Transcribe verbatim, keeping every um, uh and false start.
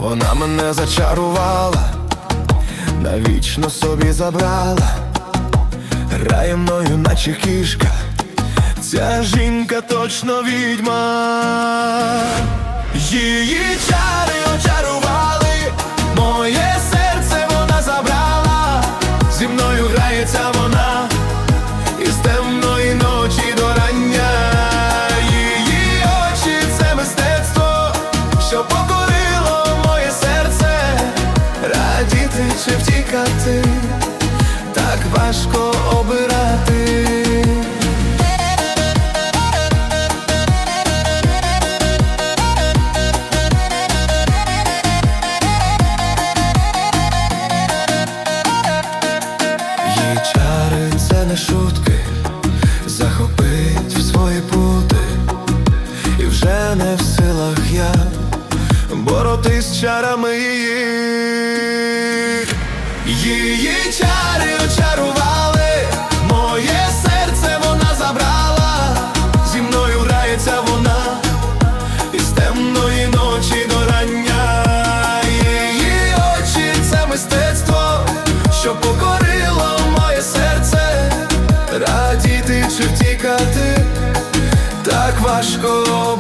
Вона мене зачарувала, навічно собі забрала, грає мною, наче кішка. Ця жінка точно відьма. Її чари очарували, моє серце вона забрала. Зі мною грається вона із темної ночі до рання. Її очі – це мистецтво, що покорило моє серце. Радіти чи втікати, так важко обирати. Її чари – це не шутки, захопить в свої пути. І вже не в силах я боротись з чарами її. Її чари очарували, моє серце вона забрала. Зі мною грається вона із темної ночі до рання. Її очі – це мистецтво, що покорило моє серце. Радіти чи втікати, так важко